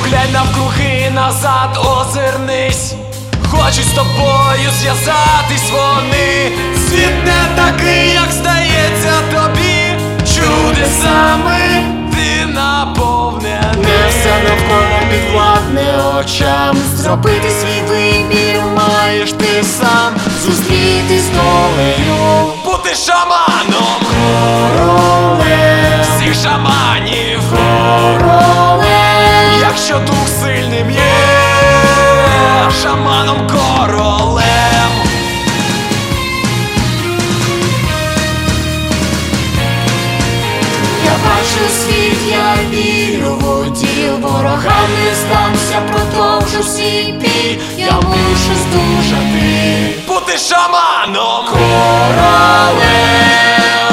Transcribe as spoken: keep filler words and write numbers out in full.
Поглянь навкруги, назад озирнись. Хочуть з тобою зв'язатись вони. Світ не такий, як здається тобі. Чудесами ти наповнений. Не все навколо підвладне очам. Зробити свій вибір маєш ти сам. Зустрітись з долею, Бути шаманом королем, всіх шаманів. королем. Якщо дух сильним є, шаманом королем. Я бачу світ, я вірю в уділ. Ворогам не здамся, продовжу свій бій. Я мушу здужати Бути шаманом королем.